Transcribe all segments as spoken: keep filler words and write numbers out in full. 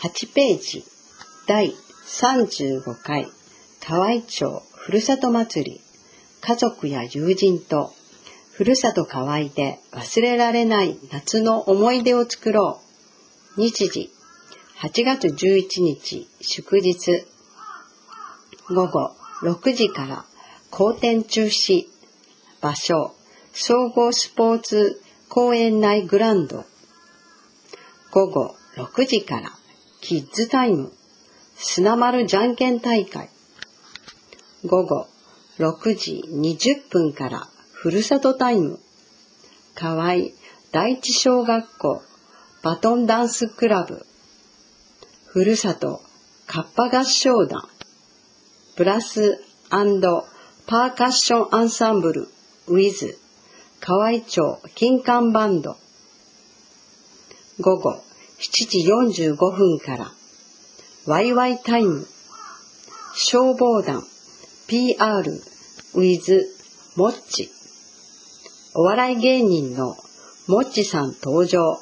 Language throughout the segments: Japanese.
はちページだいさんじゅうごかい河合町ふるさと祭り。家族や友人とふるさと河合で忘れられない夏の思い出を作ろう。日時はちがつじゅういちにち祝日。ごごろくじから公展中止。場所総合スポーツ公園内グランド。ごごろくじからキッズタイム砂丸じゃんけん大会。ごごろくじにじゅっぷんからふるさとタイム河合第一小学校バトンダンスクラブふるさとカッパ合唱団ブラス&パーカッションアンサンブル with 河合町金管バンド。ごごしちじよんじゅうごふんからワイワイタイム消防団 ピーアール with もっち。お笑い芸人のもっちさん登場。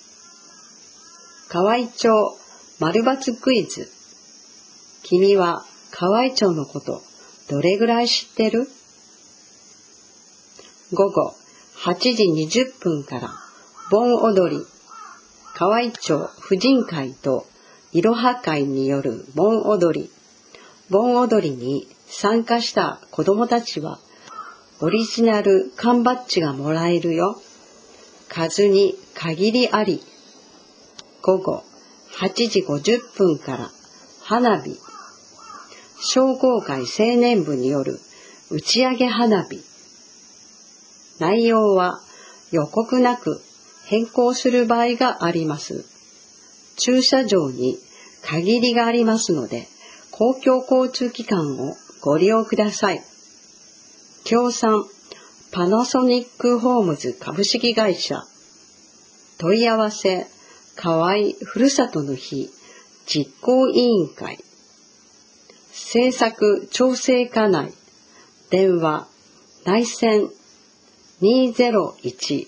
河合町丸抜クイズ。君は河合町のことどれぐらい知ってる？ごごはちじにじゅっぷんから盆踊り。河合町婦人会といろは会による盆踊り。盆踊りに参加した子どもたちはオリジナル缶バッジがもらえるよ。数に限りあり。ごごはちじごじゅっぷんから花火。商工会青年部による打ち上げ花火。内容は予告なく変更する場合があります。駐車場に限りがありますので、公共交通機関をご利用ください。協賛パナソニックホームズ株式会社。問い合わせ河合ふるさとの日実行委員会。政策調整課内。電話内線にゼロいち。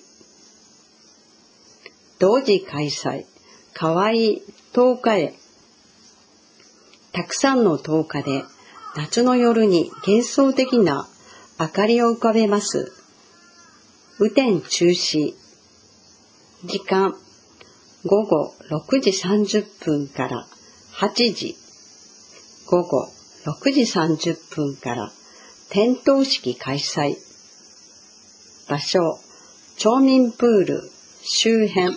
同時開催河合灯火会。たくさんの灯火で夏の夜に幻想的な明かりを浮かべます。雨天中止。時間ごごろくじさんじゅっぷんからはちじ。ごごろくじさんじゅっぷんから点灯式開催。場所町民プール周辺。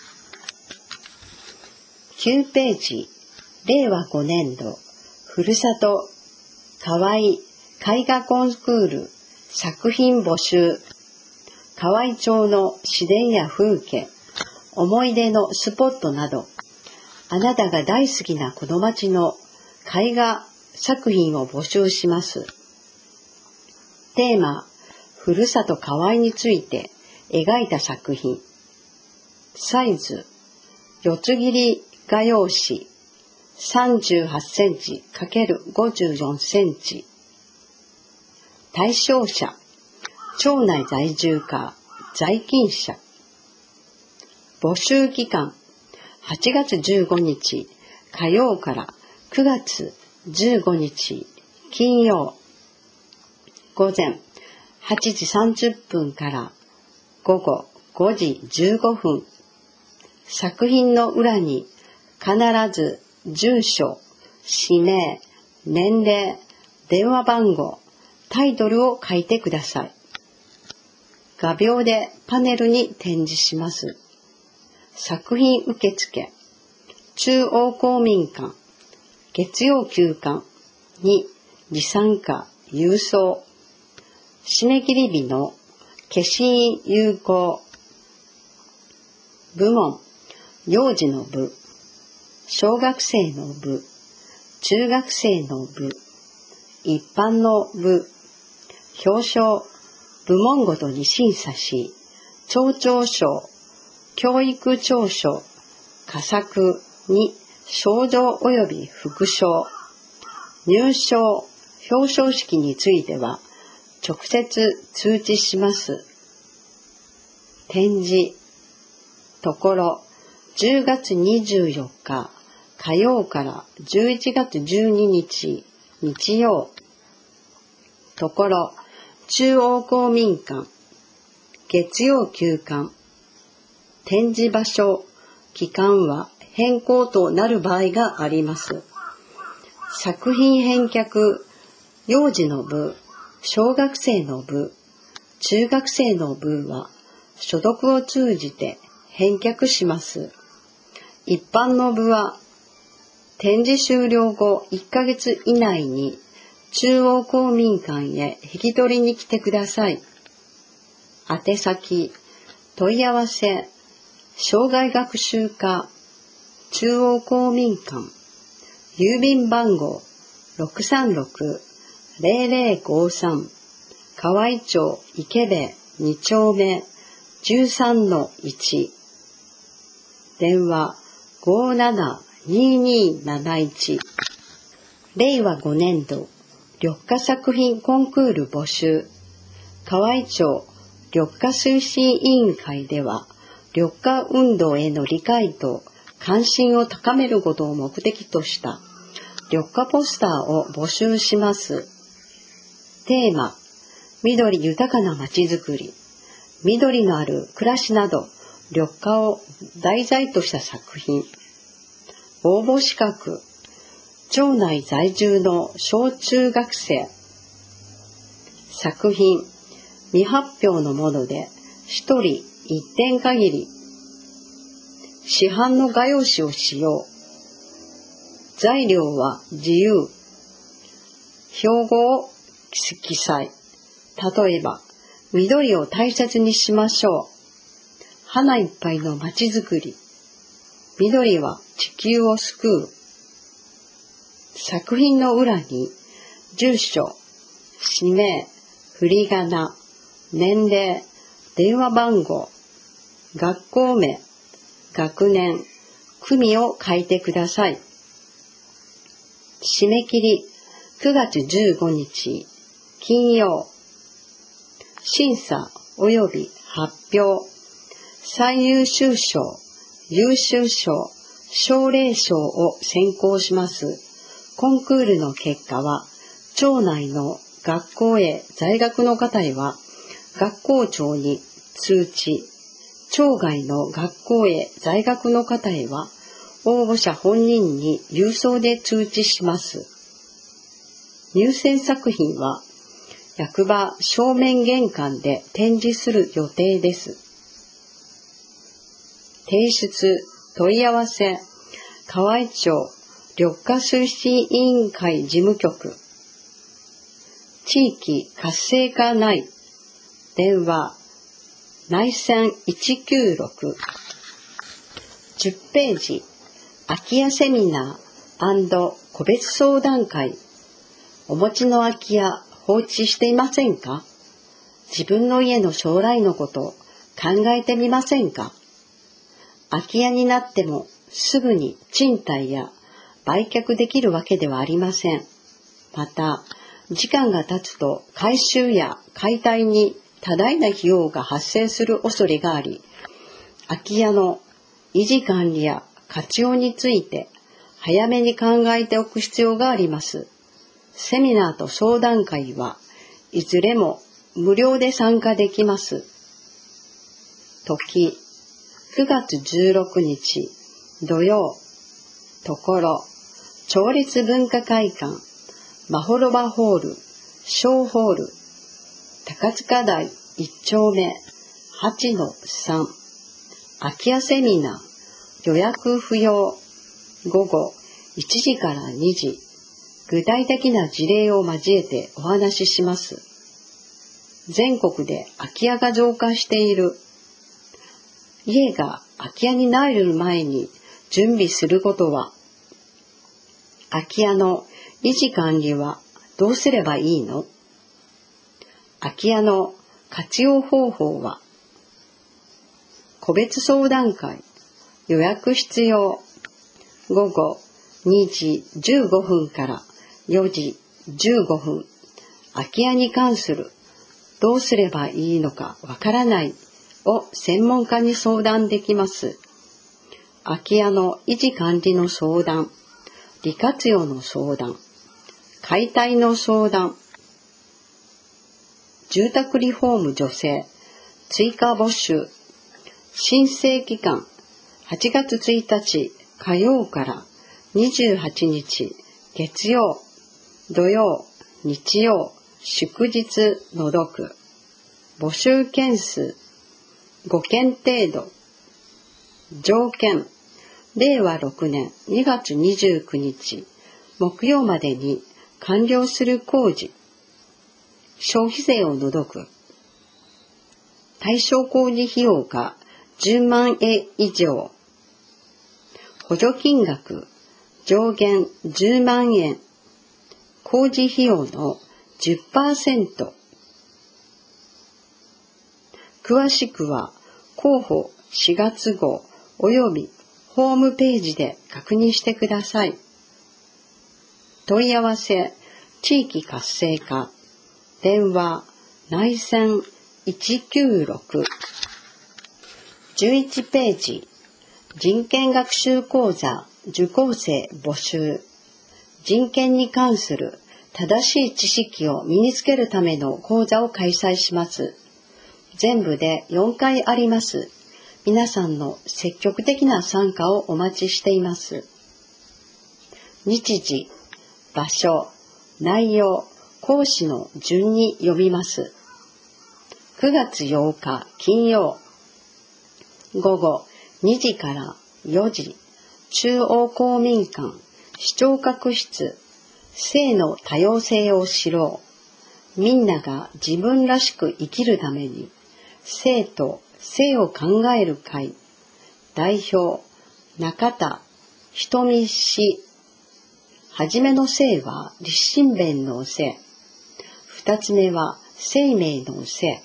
きゅうページれいわごねんどふるさと河合絵画コンクール作品募集。河合町の自然や風景、思い出のスポットなど、あなたが大好きなこの町の絵画作品を募集します。テーマ、ふるさと河合について描いた作品。サイズ、四つ切り画用紙さんじゅうはちセンチ×ごじゅうよんセンチ。対象者、町内在住か在勤者。募集期間、はちがつじゅうごにち火曜からくがつじゅうごにち金曜。午前はちじさんじゅっぷんからごごごじじゅうごふん。作品の裏に必ず住所、氏名、年齢、電話番号、タイトルを書いてください。画鋲でパネルに展示します。作品受付、中央公民館、月曜休館に持参加郵送。締め切り日の消印有効。部門、幼児の部、小学生の部、中学生の部、一般の部。表彰、部門ごとに審査し、町長賞、教育長賞、佳作に賞状及び副賞。入賞、表彰式については直接通知します。展示、ところじゅうがつにじゅうよっか火曜からじゅういちがつじゅうににち日曜。ところ中央公民館月曜休館。展示場所期間は変更となる場合があります。作品返却幼児の部、小学生の部、中学生の部は所読を通じて返却します。一般の部は展示終了後いっかげつ以内に中央公民館へ引き取りに来てください。宛先問い合わせ障害学習課中央公民館郵便番号 ろくさんろく ゼロゼロごさん 河合町池部に丁目 じゅうさんのいち 電話 ごーななにーにーなないち。令和ごねん度緑化作品コンクール募集。河合町緑化推進委員会では緑化運動への理解と関心を高めることを目的とした緑化ポスターを募集します。テーマ、緑豊かなまちづくり、緑のある暮らしなど緑化を題材とした作品。応募資格、町内在住の小中学生。作品、未発表のもので一人一点限り。市販の画用紙を使用。材料は自由。標語を記載。例えば、緑を大切にしましょう。花いっぱいのまちづくり。緑は地球を救う。作品の裏に住所、氏名、振り仮名、年齢、電話番号、学校名、学年、組を書いてください。締め切りくがつじゅうごにち金曜。審査及び発表。最優秀賞、優秀賞、奨励賞を選考します。コンクールの結果は、町内の学校へ在学の方へは、学校長に通知、町外の学校へ在学の方へは、応募者本人に郵送で通知します。入選作品は、役場正面玄関で展示する予定です。提出、問い合わせ、河合町緑化推進委員会事務局。地域活性化内。電話、内線いちきゅうろく。じゅっページ、空き家セミナー&個別相談会。お持ちの空き家放置していませんか？自分の家の将来のことを考えてみませんか？空き家になってもすぐに賃貸や売却できるわけではありません。また、時間が経つと改修や解体に多大な費用が発生する恐れがあり、空き家の維持管理や活用について早めに考えておく必要があります。セミナーと相談会はいずれも無料で参加できます。時、くがつじゅうろくにち土曜。ところ、町立文化会館、まほろばホール、小ホール、高塚台いち丁目 はちのさん。空き家セミナー、予約不要。午後いちじからにじ。具体的な事例を交えてお話しします。全国で空き家が増加している。家が空き家になる前に準備することは、空き家の維持管理はどうすればいいの？空き家の活用方法は、個別相談会、予約必要。午後にじじゅうごふんからよじじゅうごふん。空き家に関するどうすればいいのかわからないを専門家に相談できます。 空き家の維持管理の相談、利活用の相談、解体の相談、住宅リフォーム助成、追加募集、申請期間はちがつついたち火曜からにじゅうはちにち月曜、土曜、日曜、祝日除く。募集件数ごけん程度。条件、れいわろくねんにがつにじゅうくにち木曜までに完了する工事。消費税を除く。対象工事費用がじゅうまんえん以上。補助金額上限じゅうまんえん。工事費用の じゅっパーセント。詳しくは広報しがつごうおよびホームページで確認してください。問い合わせ地域活性化電話内線いちきゅうろく。じゅういちページ人権学習講座受講生募集。人権に関する正しい知識を身につけるための講座を開催します。全部でよんかいあります。皆さんの積極的な参加をお待ちしています。日時、場所、内容、講師の順に読みます。くがつようか金曜、ごごにじからよじ、中央公民館視聴覚室、性の多様性を知ろう。みんなが自分らしく生きるために、性と性を考える会。代表、中田瞳氏。はじめの性は立身弁の性。二つ目は生命の性。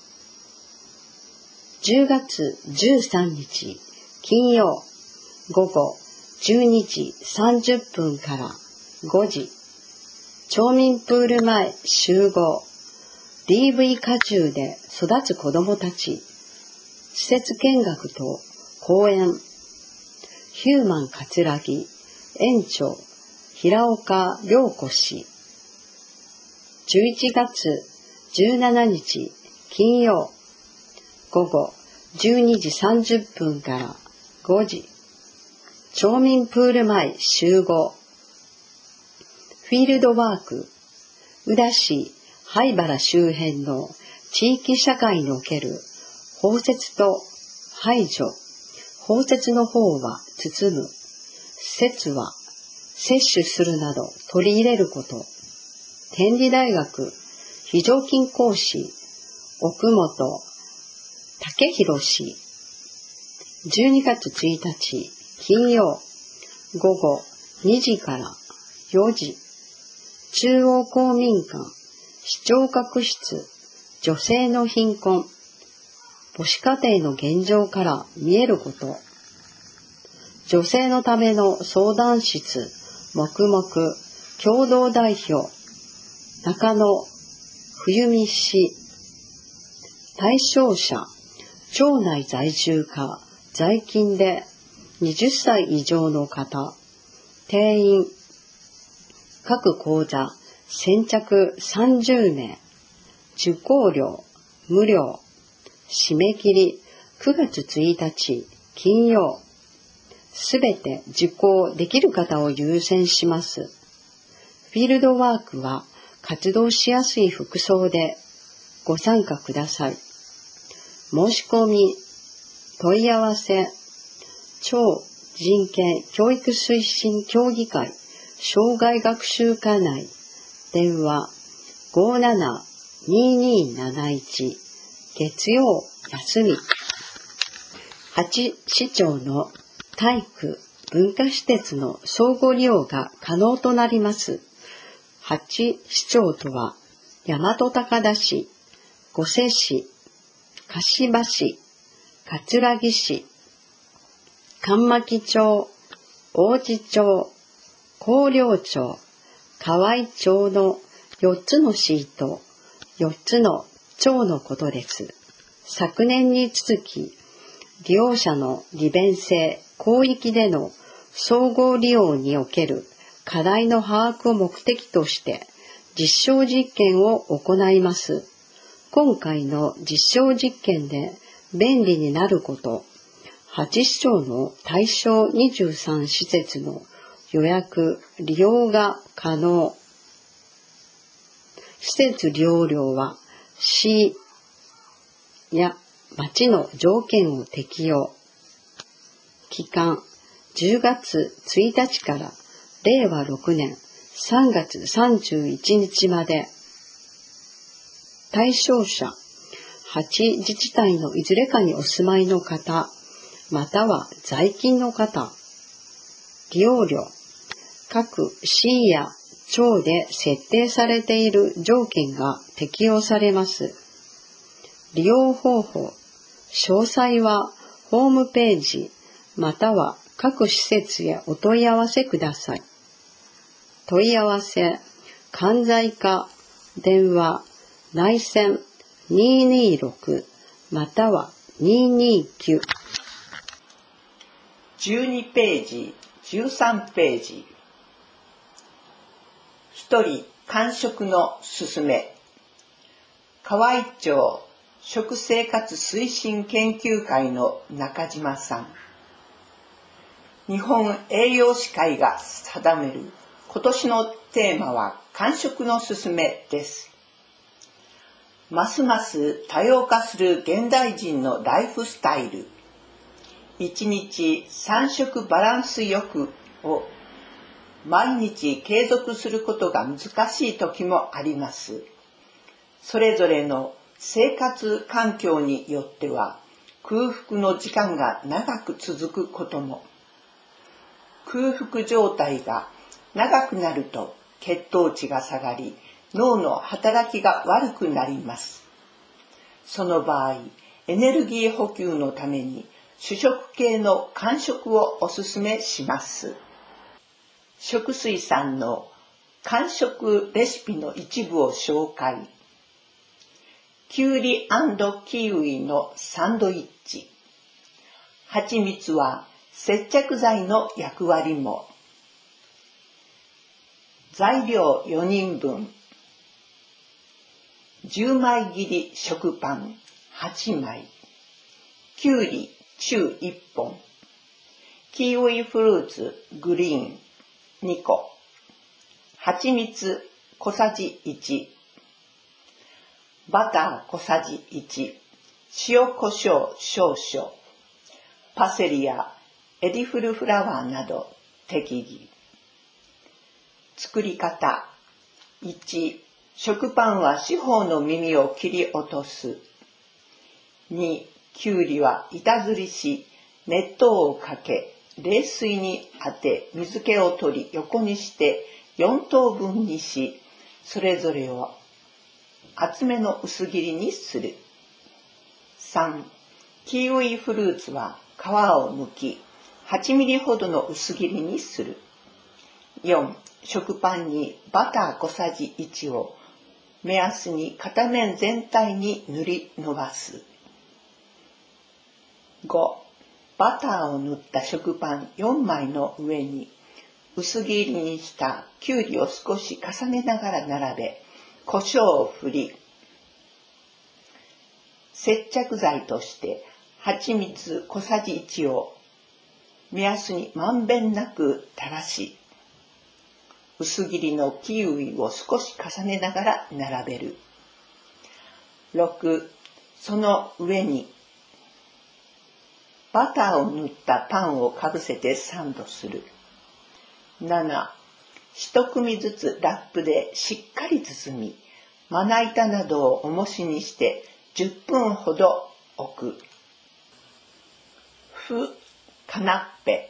じゅうがつじゅうさんにち金曜、ごごじゅうにじさんじゅっぷんからごじ、町民プール前集合。 ディーブイ 家中で育つ子どもたち。施設見学と講演。ヒューマン葛城園長平岡良子氏。じゅういちがつじゅうしちにち金曜、ごごじゅうにじさんじゅっぷんからごじ、町民プール前集合。フィールドワーク、宇陀市灰原周辺の地域社会における包摂と排除。包摂の方は包む、摂は摂取するなど取り入れること。天理大学非常勤講師奥本武弘氏。じゅうにがつついたち金曜、ごごにじからよじ、中央公民館視聴覚室。女性の貧困。母子家庭の現状から見えること。女性のための相談室。黙々共同代表中野冬美氏。対象者、町内在住か在勤ではたち以上の方。定員、各講座先着さんじゅうめい。受講料無料。締め切りくがつついたち金曜。すべて受講できる方を優先します。フィールドワークは活動しやすい服装でご参加ください。申し込み、問い合わせ、町人権教育推進協議会障害学習課内。電話ごななにになないち。月曜休み。はち市町の体育文化施設の相互利用が可能となります。はち市町とは大和高田市、御所市、柏市、葛城市、上牧町、王子町、広陵町、河合町のよっつの市とよっつの町のことです。昨年に続き利用者の利便性、 広域での総合利用における課題の把握を目的として実証実験を行います。今回の実証実験で便利になること、はち市町の対象にじゅうさん施設の予約・利用が可能。施設利用料は市や町の条件を適用。期間じゅうがつついたちかられいわろくねんさんがつさんじゅういちにちまで。対象者はち自治体のいずれかにお住まいの方、または在勤の方。利用料各市や町で設定されている条件が適用されます。利用方法詳細はホームページまたは各施設へお問い合わせください。問い合わせ関西課電話内線にーにーろくまたはにーにーきゅう。 じゅうにページ、じゅうさんページ。ひとり間食のすすめ。河合町食生活推進研究会の中島さん。日本栄養士会が定める今年のテーマは間食のすすめです。ますます多様化する現代人のライフスタイル。いちにちさんしょくバランスよくを毎日継続することが難しい時もあります。それぞれの生活環境によっては空腹の時間が長く続くことも。空腹状態が長くなると血糖値が下がり、脳の働きが悪くなります。その場合、エネルギー補給のために主食系の間食をおすすめします。食水さんの間食レシピの一部を紹介。きゅうり&キウイのサンドイッチ。蜂蜜は接着剤の役割も。材料よにんぶん。じゅうまい切り食パンはちまい。きゅうり中いっぽん。キウイフルーツグリーンにこ。蜂蜜小さじいち。バター小さじいち。塩コショウ少々。パセリやエディフルフラワーなど適宜。作り方。いち、食パンは四方の耳を切り落とす。に、きゅうりは板ずりし、熱湯をかけ、冷水に当て水気を取り横にしてよんとうぶんにし、それぞれを厚めの薄切りにする。さん、キウイフルーツは皮を剥き、はちミリほどの薄切りにする。よん、食パンにバター小さじいちを目安に片面全体に塗りのばす。ご、バターを塗った食パンよんまいの上に薄切りにしたきゅうりを少し重ねながら並べ、胡椒を振り、接着剤として蜂蜜小さじいちを目安にまんべんなく垂らし、薄切りのキウイを少し重ねながら並べる。ろく、その上にバターを塗ったパンをかぶせてサンドする。なな、一組ずつラップでしっかり包み、まな板などを重しにしてじゅっぷんほど置く。麩カナッペ。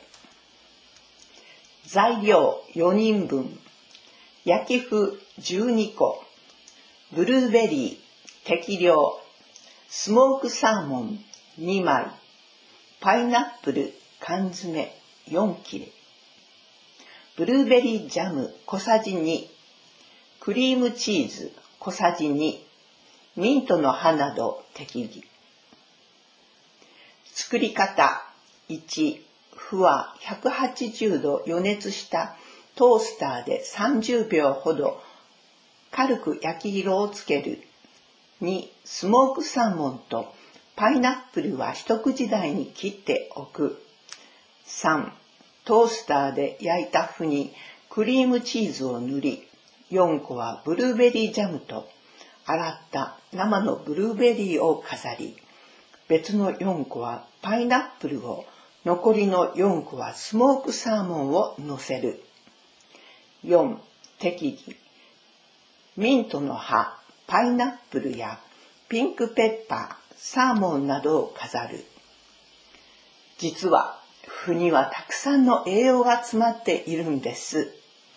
材料よにんぶん。焼き麩じゅうにこ。ブルーベリー適量。スモークサーモンにまい。パイナップル缶詰よんきれ。ブルーベリージャム小さじに。クリームチーズ小さじに。ミントの葉など適宜。作り方。いち、 麩はひゃくはちじゅうど予熱したトースターでさんじゅうびょうほど軽く焼き色をつける。に、スモークサーモンとパイナップルは一口大に切っておく。さん、トースターで焼いた麩にクリームチーズを塗り、よんこはブルーベリージャムと洗った生のブルーベリーを飾り、別のよんこはパイナップルを、残りのよんこはスモークサーモンを乗せる。よん、適宜。ミントの葉、パイナップルやピンクペッパー、サーモンなどを飾る。実は、麩にはたくさんの栄養が詰まっているんです。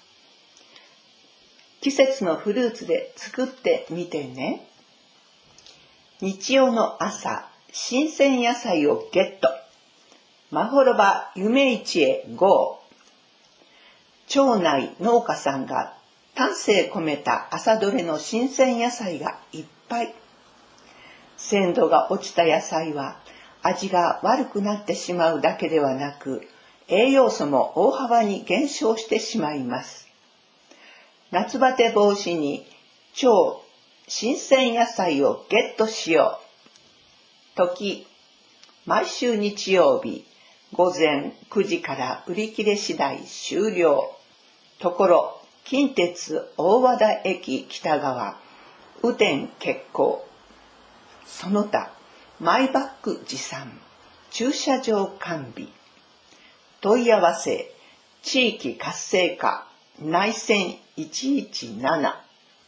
季節のフルーツで作ってみてね。日曜の朝、新鮮野菜をゲット。まほろば夢市へ ゴー。町内農家さんが丹精込めた朝どれの新鮮野菜がいっぱい。鮮度が落ちた野菜は味が悪くなってしまうだけではなく、栄養素も大幅に減少してしまいます。夏バテ防止に超新鮮野菜をゲットしよう。時、毎週日曜日午前くじから売り切れ次第終了。ところ、近鉄大和田駅北側、雨天決行。その他、マイバッグ持参、駐車場完備。問い合わせ、地域活性化、内線いちいちなな。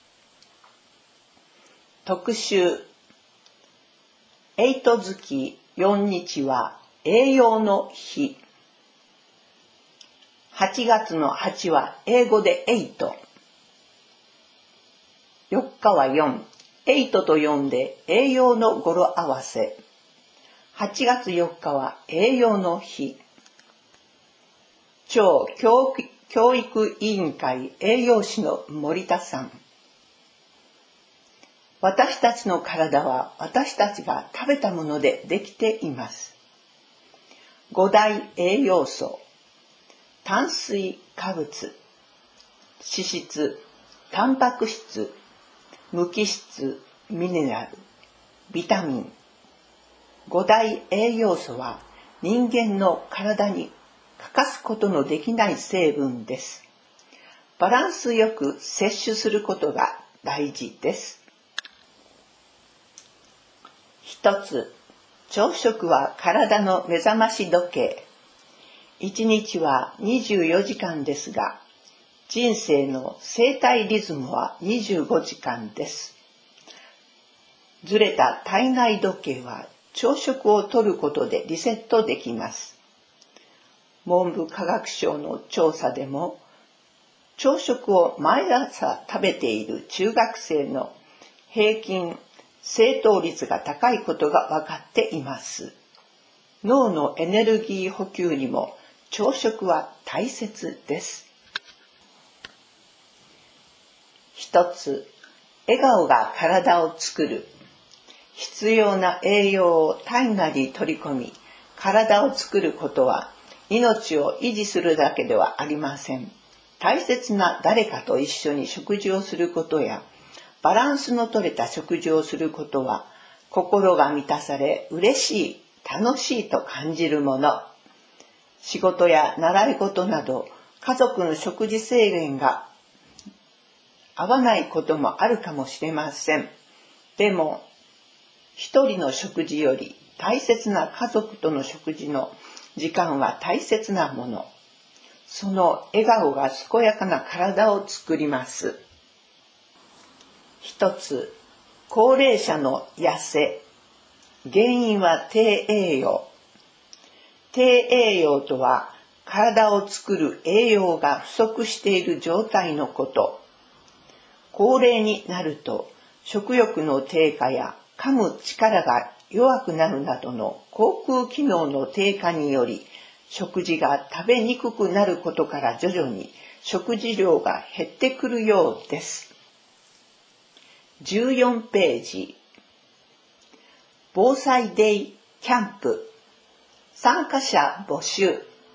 特集、エイト月よっかは栄養の日。はちがつのはちは英語でエイト。よっかはよん。エイトとよんで栄養の語呂合わせ。はちがつよっかは栄養の日。町教育教育委員会栄養士の森田さん。私たちの体は私たちが食べたものでできています。五大栄養素、炭水化物、脂質、タンパク質、無機質、ミネラル、ビタミン。五大栄養素は人間の体に欠かすことのできない成分です。バランスよく摂取することが大事です。一つ、朝食は体の目覚まし時計。一日はにじゅうよじかんですが、人生の生体リズムはにじゅうごじかんです。ずれた体内時計は朝食をとることでリセットできます。文部科学省の調査でも、朝食を毎朝食べている中学生の平均正答率が高いことが分かっています。脳のエネルギー補給にも朝食は大切です。一つ、笑顔が体を作る。必要な栄養を体内に取り込み、体を作ることは命を維持するだけではありません。大切な誰かと一緒に食事をすることや、バランスの取れた食事をすることは、心が満たされ嬉しい、楽しいと感じるもの。仕事や習い事など、家族の食事制限が合わないこともあるかもしれません。でも、一人の食事より大切な家族との食事の時間は大切なもの。その笑顔が健やかな体を作ります。一つ、高齢者の痩せ。原因は低栄養。低栄養とは、体を作る栄養が不足している状態のこと。高齢になると、食欲の低下や噛む力が弱くなるなどの口腔機能の低下により、食事が食べにくくなることから徐々に食事量が減ってくるようです。じゅうよんページ。防災デイキャンプ。参加者募集。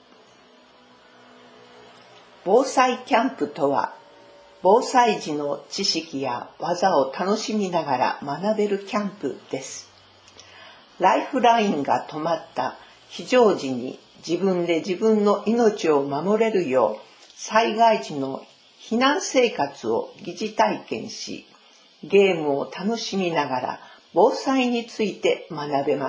防災キャンプとは、防災時の知識や技を楽しみながら学べるキャンプです。ライフラインが止まった非常時に自分で自分の命を守れるよう、災害時の避難生活を疑似体験し、ゲームを楽しみながら防災について学べます。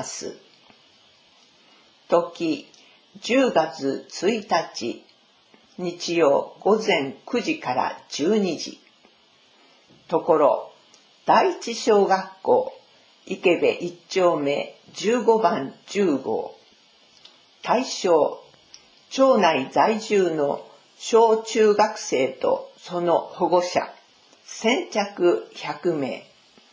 時、じゅうがつついたち、日曜午前くじからじゅうにじ。ところ、第一小学校、池部一丁目じゅうごばんじゅうごう。対象、町内在住の小中学生とその保護者、先着ひゃくめ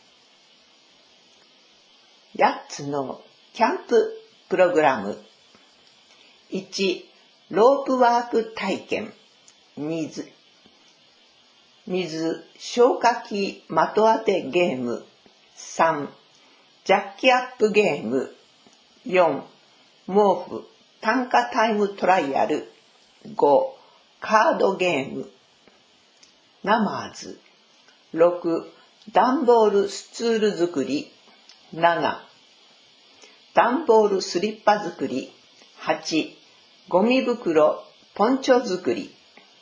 い。やっつのキャンププログラム。いち、ロープワーク体験。に、水消火器的当てゲーム。さん、ジャッキアップゲーム。よん、毛布単価タイムトライアル。ご、カードゲーム。ナマーズ。ろく、段ボールスツール作り。なな、段ボールスリッパ作り。はち、ゴミ袋ポンチョ作り。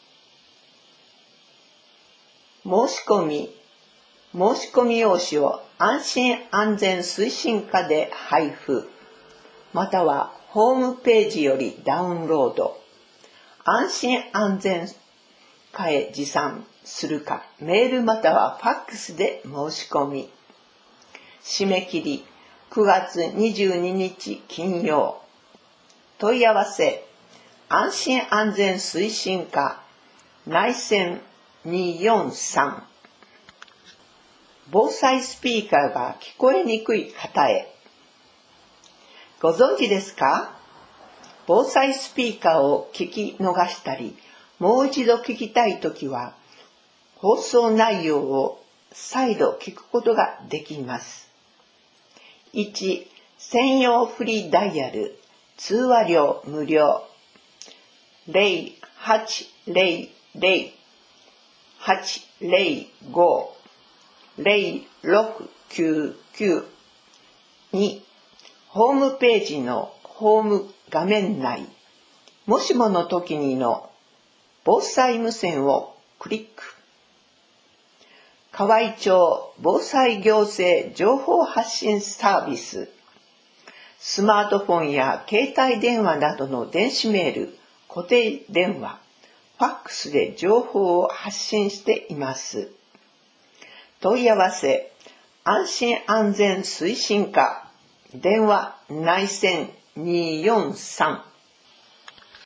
申し込み申し込み用紙を安心安全推進課で配布、またはホームページよりダウンロード。安心安全課へ持参するか、メールまたはファックスで申し込み。締め切りくがつにじゅうににち金曜。問い合わせ、安心安全推進課内線によんさん。防災スピーカーが聞こえにくい方へ。ご存知ですか？防災スピーカーを聞き逃したり、もう一度聞きたいときは、放送内容を再度聞くことができます。いち、専用フリーダイヤル、通話料無料。ゼロはちゼロゼロ はちゼロご ゼロろくきゅうきゅう。に、ホームページのホーム画面内、もしもの時にの防災無線をクリック。河合町防災行政情報発信サービス。スマートフォンや携帯電話などの電子メール、固定電話、ファックスで情報を発信しています。問い合わせ、安心安全推進課、電話内線によんさん。